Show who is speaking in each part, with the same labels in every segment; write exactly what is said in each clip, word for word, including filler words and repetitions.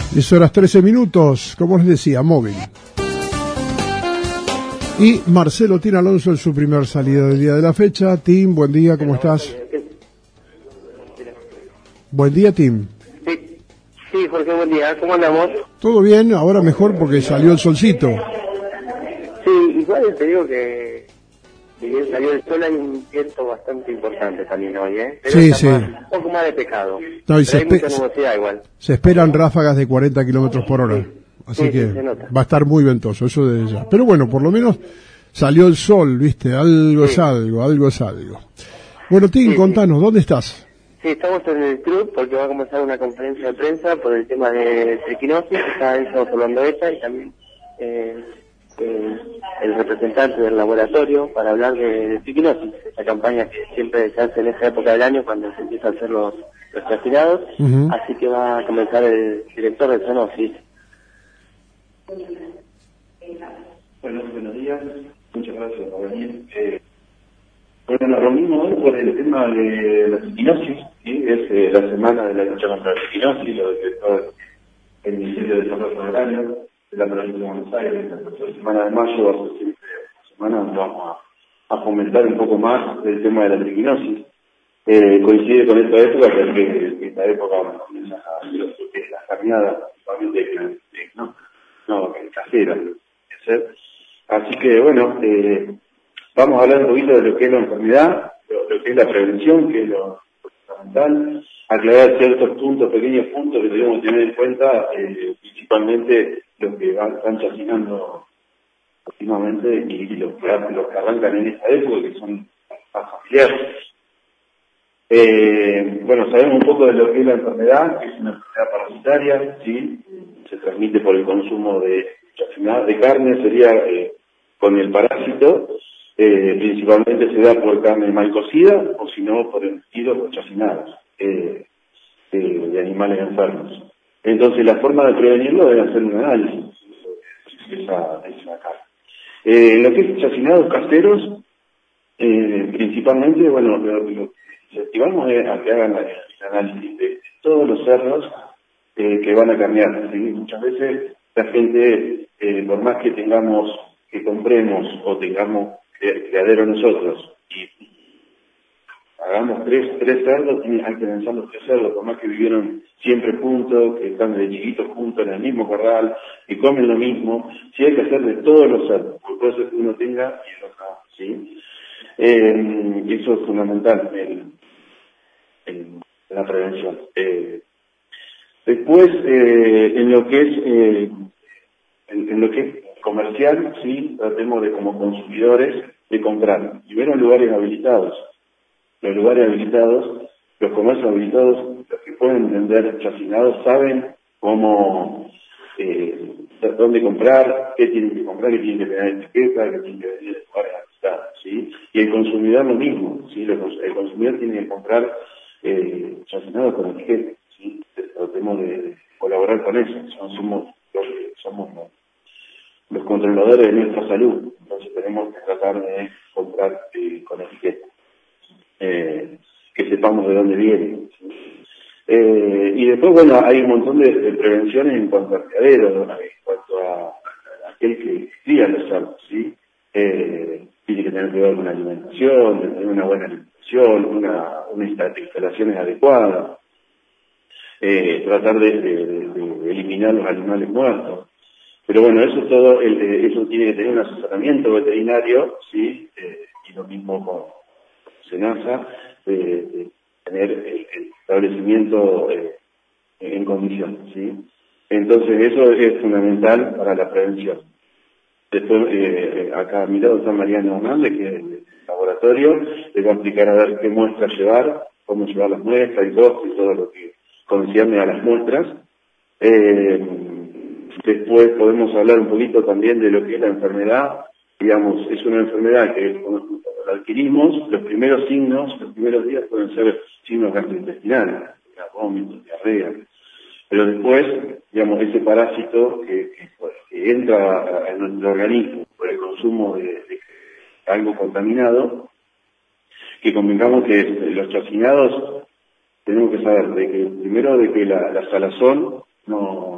Speaker 1: diez horas trece minutos, como les decía, móvil. Y Marcelo Tim Alonso en su primer salida del día de la fecha. Tim, buen día, ¿cómo estás? Buen día, Tim.
Speaker 2: Sí, sí, Jorge, buen día, ¿cómo andamos?
Speaker 1: Todo bien, ahora mejor porque salió el solcito.
Speaker 2: Sí, igual te digo que si bien salió el sol hay un viento bastante importante también hoy, ¿eh? Pero
Speaker 1: Sí,
Speaker 2: está
Speaker 1: sí.
Speaker 2: más, un poco más despejado.
Speaker 1: No, y
Speaker 2: Pero
Speaker 1: se
Speaker 2: hay mucha
Speaker 1: espe-
Speaker 2: nubosidad igual.
Speaker 1: Se esperan ráfagas de cuarenta kilómetros por hora.
Speaker 2: Sí.
Speaker 1: Así
Speaker 2: Sí,
Speaker 1: que
Speaker 2: sí, se nota.
Speaker 1: va a estar muy ventoso, eso desde ya. Pero bueno, por lo menos salió el sol, ¿viste? Algo
Speaker 2: Sí.
Speaker 1: es algo, algo es algo. Bueno, Tim,
Speaker 2: Sí, sí.
Speaker 1: contanos, ¿dónde estás?
Speaker 2: Sí, estamos en el club porque va a comenzar una conferencia de prensa por el tema de triquinosis, está estamos hablando de ella y también eh, eh, el representante del laboratorio para hablar de, de triquinosis, esa campaña que siempre se hace en esta época del año cuando se empiezan a hacer los, los tracinados,
Speaker 1: Ujú.
Speaker 2: así que va a comenzar el director de zoonosis.
Speaker 3: Bueno, buenos días, muchas gracias por venir. Eh, bueno, nos reunimos hoy por el tema de la triquinosis, ¿sí? Es eh, la semana de la lucha contra la triquinosis, lo decretó el Ministerio de Desarrollo Agrario de la Provincia de Buenos Aires. La tercera semana de mayo va a ser siempre una semana donde vamos a, a fomentar un poco más el tema de la triquinosis. Eh, coincide con esta época porque esta época bueno, comienza a lo que es las caminadas, principalmente eh, no, no, caseras, hacer. Así que bueno, eh, vamos a hablar un poquito de lo que es la enfermedad, lo, lo que es la prevención, que es lo fundamental, aclarar ciertos puntos, pequeños puntos que debemos tener en cuenta, eh, principalmente los que van, están chacinando últimamente y los que, los que arrancan en esta época, que son más familiares. Eh, bueno, sabemos un poco de lo que es la enfermedad, que es una enfermedad parasitaria, ¿sí? Se transmite por el consumo de chacinada de carne, sería eh, con el parásito, eh, principalmente se da por carne mal cocida, o si no, por embutidos o chacinados eh, eh, de animales enfermos. Entonces, la forma de prevenirlo es hacer un análisis de esa, de esa carne. Eh, en lo que es chacinados caseros, eh, principalmente, bueno, lo, lo incentivamos a que hagan el análisis de todos los cerdos eh, que van a carnear. ¿Sí? Muchas veces la gente, eh, por más que tengamos, que compremos o tengamos criadero nosotros y hagamos tres, tres cerdos, hay que pensar los tres cerdos, por más que vivieron siempre juntos, que están desde chiquitos juntos en el mismo corral, que comen lo mismo, sí hay que hacer de todos los cerdos, porque puede ser que uno tenga y el otro no, ¿sí? Eh, eso es fundamental en, en la prevención. Eh, después, eh, en lo que es eh, en, en lo que es comercial, sí, tratemos de como consumidores de comprar. Primero en lugares habilitados. Los lugares habilitados, los comercios habilitados, los que pueden vender chacinados saben cómo, eh, dónde comprar, qué tienen que comprar, qué tienen que tener etiqueta, qué tienen que venir de lugares habilitados, ¿sí? Y el consumidor lo mismo, ¿sí? El consumidor tiene que comprar eh, chacinados con etiqueta, ¿sí? Tratemos de colaborar con eso, somos los, somos los, los controladores de nuestra salud, entonces tenemos que tratar de comprar eh, con etiqueta. Eh, que sepamos de dónde viene. ¿Sí? Eh, y después, bueno, hay un montón de, de prevenciones en cuanto al criadero, ¿no? En cuanto a, a aquel que cría los cerdos, ¿sí? Eh, tiene que tener que ver con la alimentación, tener una buena alimentación, una, unas instalaciones adecuadas, eh, tratar de, de, de, de eliminar los animales muertos. Pero bueno, eso todo, el, eso tiene que tener un asesoramiento veterinario, ¿sí? Eh, y lo mismo con SENASA, de, de tener el, el establecimiento eh, en condiciones, ¿sí? Entonces eso es fundamental para la prevención. Después, eh, acá a mi lado está Mariano Hernández, que es el laboratorio, le va a explicar a ver qué muestras llevar, cómo llevar las muestras y todo, y todo lo que concierne a las muestras. Eh, después podemos hablar un poquito también de lo que es la enfermedad. Digamos, es una enfermedad que cuando la adquirimos, los primeros signos, los primeros días pueden ser signos gastrointestinales, vómitos, diarrea, pero después, digamos, ese parásito que, que, que entra en nuestro organismo por el consumo de, de algo contaminado, que convengamos que los chacinados tenemos que saber de que primero de que la, la salazón no,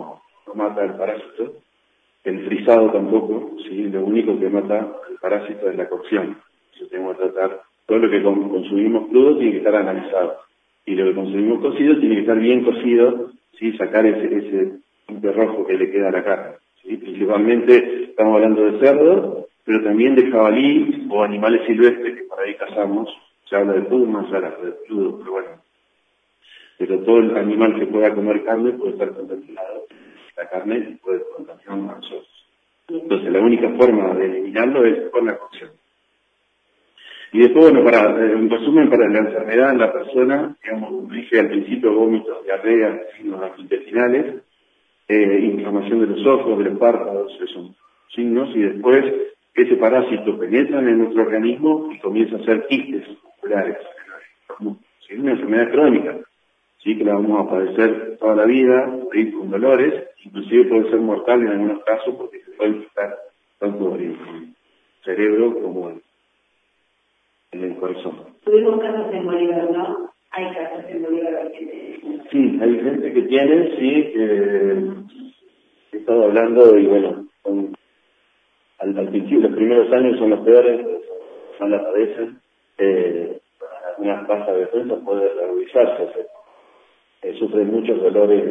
Speaker 3: no mata el parásito, el frisado tampoco, ¿sí? Lo único que mata el parásito es la cocción. Entonces tenemos que tratar, todo lo que consumimos crudo tiene que estar analizado, y lo que consumimos cocido tiene que estar bien cocido, ¿sí? Sacar ese, ese tinte rojo que le queda a la carne, ¿sí? Principalmente estamos hablando de cerdo, pero también de jabalí o animales silvestres que por ahí cazamos. Se habla de pumas, se habla de crudo, pero bueno. Pero todo el animal que pueda comer carne puede estar contaminado. La carne puede contaminar a nosotros. Entonces la única forma de eliminarlo es con la cocción. Y después, bueno, para, en resumen, para la enfermedad en la persona, digamos, como dije al principio, vómitos, diarrea, signos intestinales, eh, inflamación de los ojos, de los párpados, esos son signos, y después ese parásito penetra en nuestro organismo y comienza a hacer quistes musculares. Es una enfermedad crónica, sí, que la vamos a padecer toda la vida, ¿sí? Con dolores, inclusive puede ser mortal en algunos casos porque se puede infectar tanto en el cerebro como en en el corazón.
Speaker 4: Tuvimos casos en Bolívar, ¿no? Hay casos en Bolívar que...
Speaker 3: Sí, hay gente que tiene, sí, que he estado hablando y bueno, son, al, al principio, los primeros años son los peores, no la padecen, eh, algunas bajas de defensa puede realizarse, eh, sufren muchos dolores.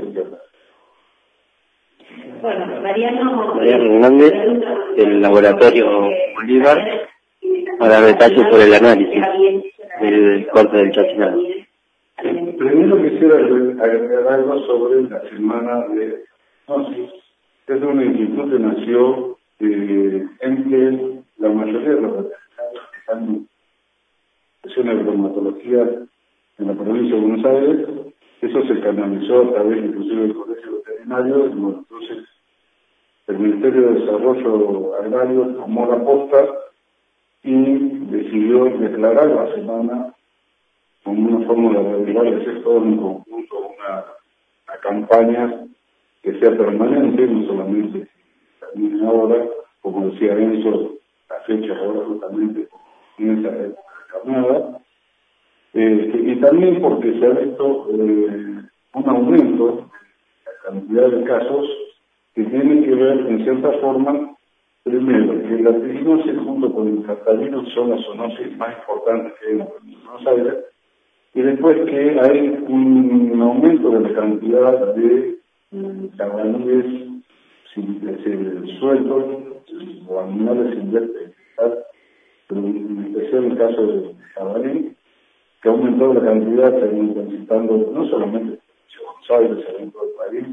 Speaker 4: Bueno, Mariano...
Speaker 2: Mariano Hernández, del laboratorio Bolívar, para detalles sobre el análisis del corte del chacinado.
Speaker 3: Primero quisiera agregar algo sobre la semana de hipnosis. Es una inquietud que nació eh, en que la mayoría de los veterinarios que están en la bromatología en la provincia de Buenos Aires, eso se canalizó a través inclusive del Colegio Veterinario, y bueno, entonces el Ministerio de Desarrollo Agrario tomó la posta y decidió declarar la semana como una forma de regular el sector en conjunto, una, una campaña que sea permanente, no solamente termine ahora, como decía Enzo, la fecha ahora justamente comienza la jornada, eh, y también porque se ha visto eh, un aumento de la cantidad de casos que tienen que ver en cierta forma. Primero, que la triginosis junto con el catarrino son las zoonosis más importantes que hay en Buenos Aires, y después que hay un aumento de la cantidad de caballos sueltos o animales silvestres, pero en especial el caso de jabalí, que ha aumentado la cantidad, se ha ido transitando no solamente en Buenos Aires, sino en todo el país,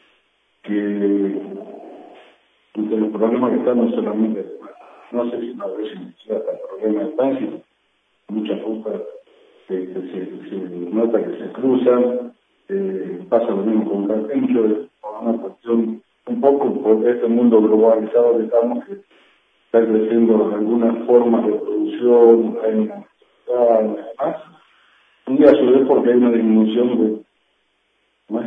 Speaker 3: que entre los problemas que están no solamente, no sé si no a veces hasta el problema de tránsito, muchas rutas que, que se, se nota que se cruzan, eh, pasa lo mismo con carpincho, por una cuestión un poco por este mundo globalizado que estamos, que está creciendo algunas formas de producción, hay más, y a su vez porque hay una disminución de más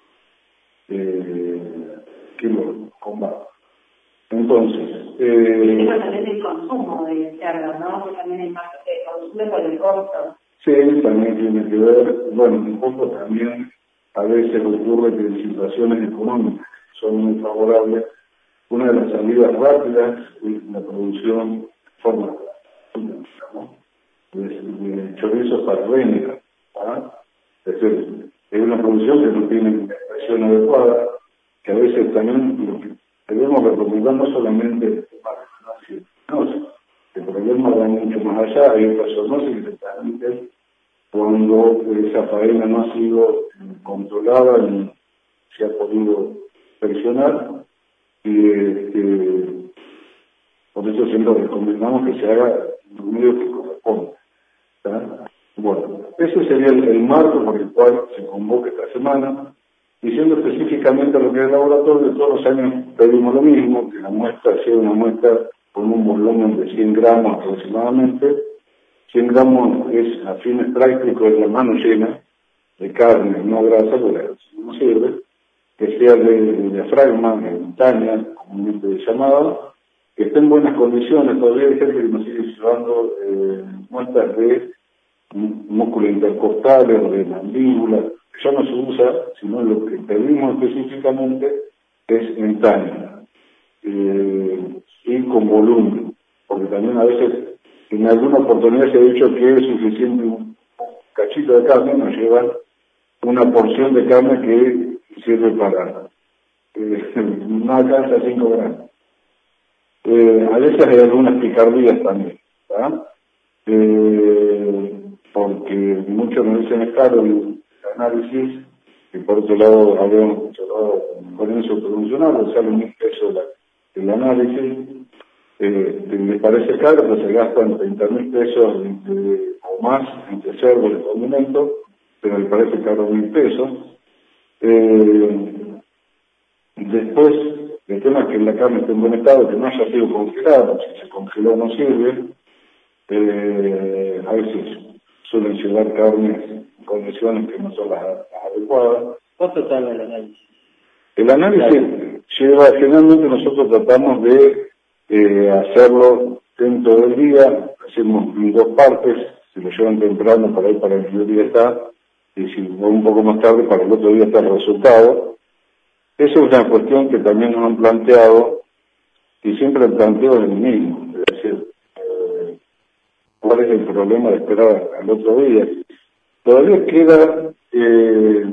Speaker 3: eh, que lo combate. Entonces, eh,
Speaker 4: el tema también del consumo de cerdo, ¿no? Porque también hay más que consume por el costo.
Speaker 3: Sí, también tiene que ver, bueno, un poco también a veces ocurre que en situaciones económicas son muy favorables, una de las salidas rápidas es la producción de forma ¿no? de, de chorizos para venta, ¿ah? Es decir, es una producción que no tiene una expresión adecuada, que a veces también lo que debemos recomendar no solamente el tema de la zoonosis, el problema va mucho más allá, hay otras zoonosis que se transmiten cuando esa faena no ha sido controlada ni se ha podido presionar, y este, por eso siempre recomendamos que se haga los medios que corresponden. Bueno, ese sería el, el marco por el cual se convoca esta semana. Diciendo específicamente lo que es el laboratorio, todos los años pedimos lo mismo, que la muestra sea una muestra con un volumen de cien gramos aproximadamente. cien gramos es, a fines prácticos, es la mano llena de carne, no grasa, porque no sirve, que sea de, de diafragma, de montaña, comúnmente llamada, que esté en buenas condiciones. Todavía hay gente que nos sigue llevando eh, muestras de músculos intercostales o de mandíbula. Ya no se usa, sino lo que pedimos específicamente es en talla eh, y con volumen, porque también a veces en alguna oportunidad se ha dicho que es suficiente un cachito de carne, nos llevan una porción de carne que sirve para eh, no alcanza cinco gramos. Eh, a veces hay algunas picardías también, ¿verdad? Eh, porque muchos me dicen es caro el análisis, y por otro lado habíamos charlado con eso promocional, sale mil pesos la, el análisis, eh, les parece caro, pero se gastan treinta mil pesos entre, o más entre cerdo y condimento, pero les parece caro mil pesos. Eh, después, el tema es que la carne esté en buen estado, que no haya sido congelada, si se congeló no sirve. Eh, a veces suelen llevar carnes en condiciones que no son las, las adecuadas.
Speaker 2: ¿Cuánto tarda el análisis?
Speaker 3: El análisis lleva, generalmente nosotros tratamos de eh, hacerlo dentro del día, hacemos en dos partes, si lo llevan temprano para ir para el mediodía está, y si va un poco más tarde para el otro día está el resultado. Esa es una cuestión que también nos han planteado, y siempre el planteo es el mismo, es decir, eh, ¿cuál es el problema de esperar al otro día? Todavía queda eh,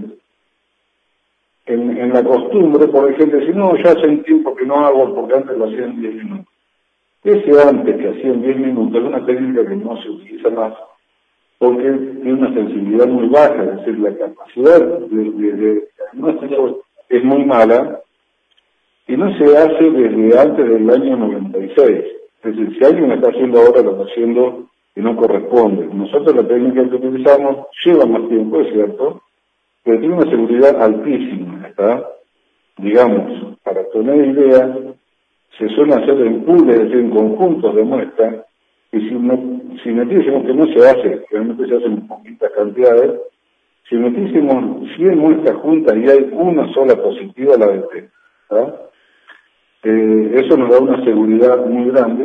Speaker 3: en, en la costumbre, por ejemplo, si no, ya hace un tiempo que no hago, porque antes lo hacía en diez minutos. Ese antes que hacía en diez minutos es una técnica que no se utiliza más, porque tiene una sensibilidad muy baja, es decir, la capacidad de, de, de diagnóstico es muy mala, y no se hace desde antes del año noventa y seis. Es decir, si alguien lo está haciendo ahora, lo está haciendo y no corresponde. Nosotros la técnica que utilizamos lleva más tiempo, es cierto, pero tiene una seguridad altísima, ¿está? Digamos, para tener idea, se suele hacer en pools, es decir, en conjuntos de muestras, y si, no, si metísemos, que no se hace, realmente se hacen poquitas cantidades, si metísemos cien muestras juntas y hay una sola positiva, la detecta, eh, eso nos da una seguridad muy grande.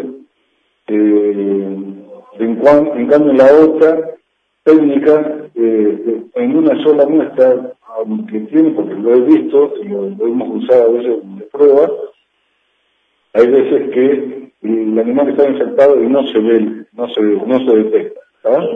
Speaker 3: Eh, en, cuan, en cambio, la otra técnica, eh, en una sola muestra, aunque tiene, porque lo he visto y lo, lo hemos usado a veces de prueba, hay veces que el animal está infectado y no se ve, no se, no se detecta. ¿Ah?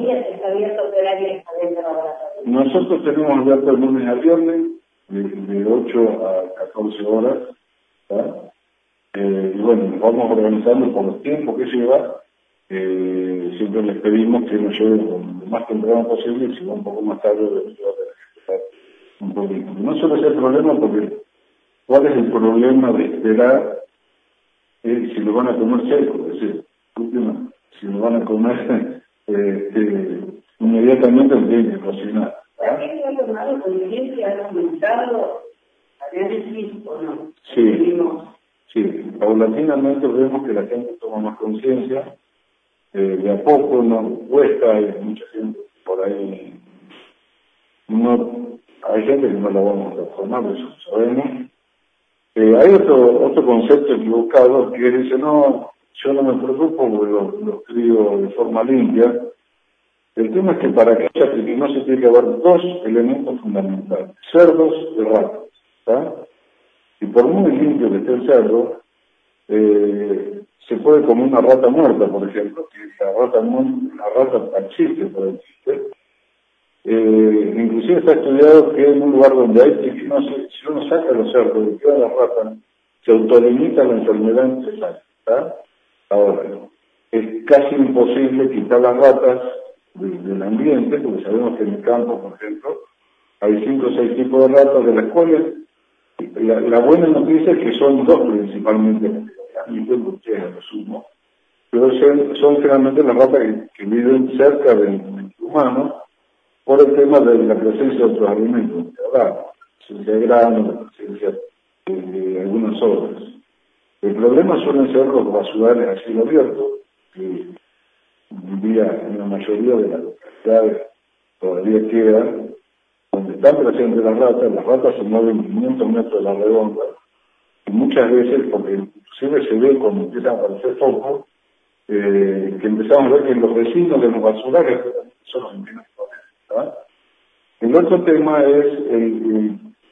Speaker 3: Nosotros tenemos abierto el lunes a viernes, de, de ocho a catorce horas, ¿ah? Eh, y bueno, nos vamos organizando por los tiempos que lleva. Eh, siempre les pedimos que nos lleven lo más temprano posible, y si va un poco más tarde, les va a tener que esperar un poquito. No suele ser problema porque, ¿cuál es el problema de esperar eh, si lo van a comer seco? Es decir, si lo van a comer eh, eh, inmediatamente lo tienen que cocinar. ¿Ah? Sí, sí, paulatinamente vemos que la gente toma más conciencia. Eh, de a poco no cuesta, hay mucha gente por ahí, no, hay gente que no la vamos a transformar, eso sabemos. Eh, hay otro otro concepto equivocado que dice, no, yo no me preocupo porque lo, lo crío de forma limpia. El tema es que para que haya triquinosis tiene que haber dos elementos fundamentales, cerdos y ratas, ¿está? Y por muy limpio que esté el cerdo, eh, se puede comer una rata muerta, por ejemplo, que la rata, la rata existe por el chiste. Eh, inclusive está estudiado que en un lugar donde hay triquinosis, si uno saca los cerdos y queda la rata, se autolimita la enfermedad necesaria, ¿está? Ahora, es casi imposible quitar las ratas de, del ambiente, porque sabemos que en el campo, por ejemplo, hay cinco o seis tipos de ratas, de las cuales la, la buena noticia es que son dos principalmente, lo sumo, pero son, son generalmente las ratas que, que viven cerca del, del humano por el tema de la presencia de otros alimentos, ¿verdad? La presencia de grano, la presencia de, de algunas obras. El problema suelen ser los basurales a cielo abierto, que vivía en la mayoría de las localidades todavía quedan, donde están presentes las ratas. Las ratas se mueven quinientos metros de la redonda, y muchas veces, porque inclusive se ve cuando empiezan a aparecer focos, eh, que empezamos a ver que los vecinos de los basurales son los que tienen problemas. El otro tema es el, el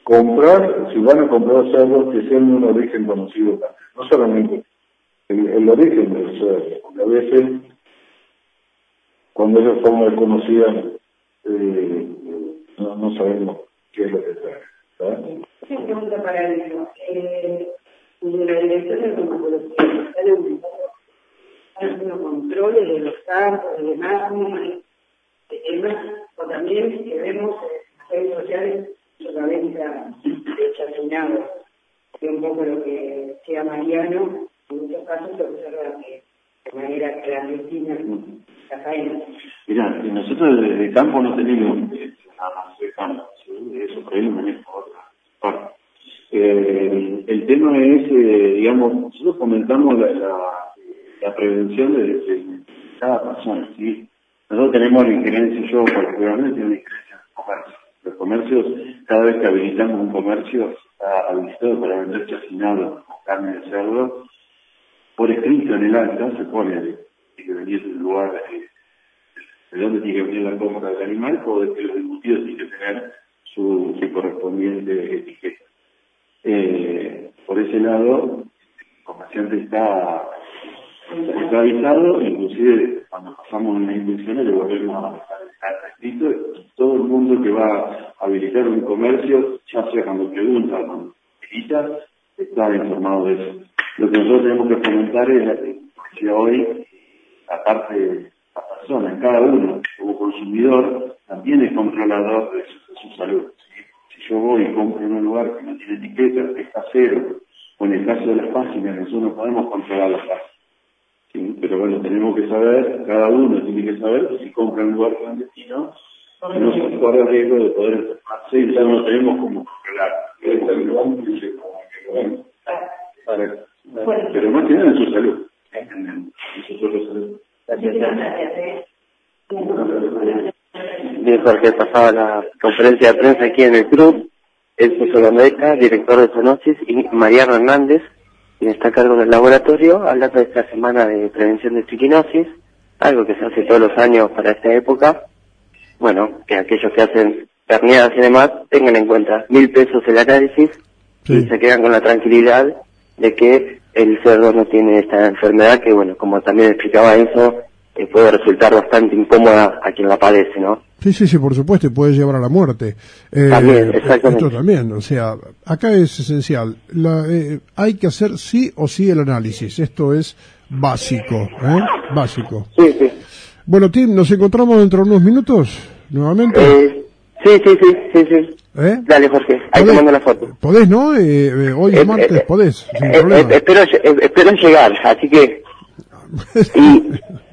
Speaker 3: comprar, si van a comprar cerdos, que sean de un origen conocido también. No solamente el, el origen del cerdo, porque a veces, cuando es de forma desconocida, eh, no, no sabemos qué es lo que trae. ¿Sabes?
Speaker 4: Sí, pregunta para eso. Eh, de la dirección de antropología, ¿está haciendo controles de los campos, de demás, de temas, o también que vemos en las redes sociales la venta de chacinado, que un poco lo que sea Mariano, en muchos casos se observa que de manera clandestina la faena.
Speaker 3: Mirá, nosotros desde el campo no tenemos nada más de campo, eso por ahí lo manejo otra parte. Eh, el tema es, eh, digamos, nosotros comentamos la, la, la prevención de, de cada persona, ¿sí? Nosotros tenemos la injerencia, yo particularmente tengo una injerencia en el comercio. Los comercios, cada vez que habilitamos un comercio, está habilitado para vender chacinado o carne de cerdo, por escrito en el acta se pone de, de que venir del lugar de, de dónde tiene que venir la compra del animal o de que los embutidos tienen que tener su, su correspondiente etiqueta. Eh, por ese lado, el comerciante está, está avisado, inclusive cuando pasamos una inspección le volvemos a pasar el acta escrito, y todo el mundo que va a habilitar un comercio, ya sea cuando pregunta, cuando habilita, está informado de eso. Lo que nosotros tenemos que fomentar es que hoy, aparte de la persona, en cada uno, como consumidor, también es controlador de su, de su salud. ¿Sí? Si yo voy y compro en un lugar que no tiene etiqueta, que está cero, o en el caso de las páginas, nosotros no podemos controlar las páginas. ¿Sí? Pero bueno, tenemos que saber, cada uno tiene que saber que si compra en un lugar clandestino, no se corre el riesgo de poder enfermarse y ya no tenemos como controlar. Para, para, pero más que nada en su salud. En su salud.
Speaker 2: Bien, Jorge, pasaba la conferencia de prensa aquí en el club, Elso Solondeca, director de Zoonosis, y Mariano Hernández, quien está a cargo del laboratorio, hablando de esta semana de prevención de triquinosis, algo que se hace todos los años para esta época. Bueno, que aquellos que hacen herniadas y demás tengan en cuenta mil pesos el análisis, sí, y se quedan con la tranquilidad de que el cerdo no tiene esta enfermedad que, bueno, como también explicaba Enzo, eh, puede resultar bastante incómoda a quien la padece, ¿no?
Speaker 1: Sí, sí, sí, por supuesto, y puede llevar a la muerte. Eh,
Speaker 2: también, exactamente.
Speaker 1: Esto también, o sea, acá es esencial. La, eh, hay que hacer sí o sí el análisis. Esto es básico, ¿eh? Básico.
Speaker 2: Sí, sí.
Speaker 1: Bueno, Tim, ¿nos encontramos dentro de unos minutos nuevamente?
Speaker 2: Eh, sí, sí, sí, sí, sí.
Speaker 1: ¿Eh?
Speaker 2: Dale, Jorge, ahí te mando la foto.
Speaker 1: ¿Podés, no? Eh, eh, hoy es eh, martes, eh, podés, sin
Speaker 2: eh,
Speaker 1: problema.
Speaker 2: Eh, espero, eh, espero llegar, así que... y...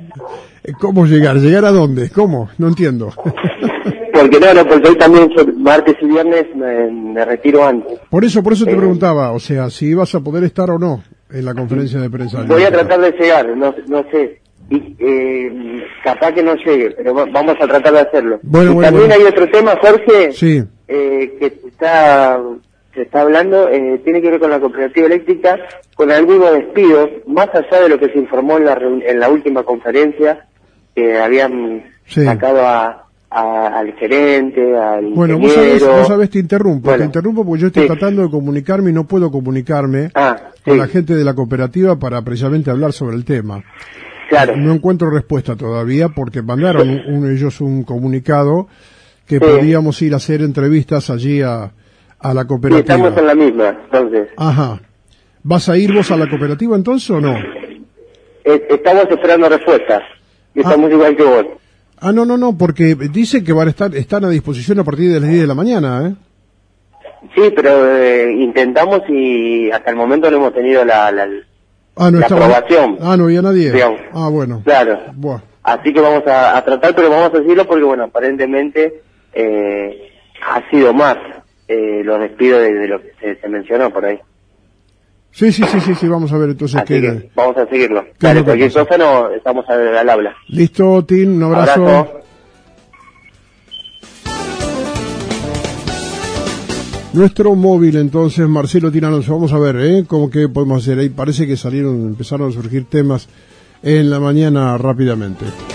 Speaker 1: ¿Cómo llegar? ¿Llegar a dónde? ¿Cómo? No entiendo.
Speaker 2: Porque no, no, porque hoy también, yo, martes y viernes, me, me retiro antes.
Speaker 1: Por eso, por eso te
Speaker 2: eh,
Speaker 1: preguntaba, o sea, si ibas a poder estar o no en la conferencia de prensa.
Speaker 2: Voy a tratar de llegar, no, no sé. Y, eh, capaz que no llegue, pero vamos a tratar de hacerlo.
Speaker 1: Bueno,
Speaker 2: y
Speaker 1: bueno,
Speaker 2: también
Speaker 1: bueno.
Speaker 2: hay otro tema, Jorge,
Speaker 1: sí,
Speaker 2: eh, que está se está hablando, eh, tiene que ver con la cooperativa eléctrica, con algunos despidos, más allá de lo que se informó en la, en la última conferencia, que habían sí. sacado a, a, al gerente, al
Speaker 1: bueno,
Speaker 2: ingeniero.
Speaker 1: Bueno, vos sabés, vos sabés, te interrumpo, bueno, te interrumpo porque yo estoy sí. tratando de comunicarme y no puedo comunicarme
Speaker 2: ah,
Speaker 1: con
Speaker 2: sí.
Speaker 1: la gente de la cooperativa para precisamente hablar sobre el tema.
Speaker 2: Claro.
Speaker 1: No encuentro respuesta todavía porque mandaron un, un, ellos un comunicado que sí. podíamos ir a hacer entrevistas allí a, a la cooperativa.
Speaker 2: Sí, estamos en la misma, entonces.
Speaker 1: Ajá. ¿Vas a ir vos a la cooperativa entonces o no?
Speaker 2: Eh, estamos esperando respuestas. Y estamos ah. igual que vos.
Speaker 1: Ah, no, no, no, porque dice que van a estar, están a disposición a partir de las diez de la mañana, ¿eh?
Speaker 2: Sí, pero eh, intentamos y hasta el momento no hemos tenido la... la
Speaker 1: Ah, no
Speaker 2: la
Speaker 1: estaba,
Speaker 2: aprobación.
Speaker 1: Ah, no había nadie.
Speaker 2: Digamos.
Speaker 1: Ah, bueno.
Speaker 2: Claro.
Speaker 1: Buah.
Speaker 2: Así que vamos a, a tratar, pero vamos a decirlo porque, bueno, aparentemente eh, ha sido más eh, los despidos de, de lo que se, se mencionó por ahí.
Speaker 1: Sí, sí, sí, sí, sí, vamos a ver entonces
Speaker 2: Así
Speaker 1: qué...
Speaker 2: que vamos a seguirlo. Dale, cualquier cosa no, estamos al, al habla.
Speaker 1: Listo, Tim, un abrazo.
Speaker 2: abrazo.
Speaker 1: Nuestro móvil, entonces, Marcelo Tiranos, vamos a ver, ¿eh? ¿Cómo que podemos hacer? Ahí parece que salieron, empezaron a surgir temas en la mañana rápidamente.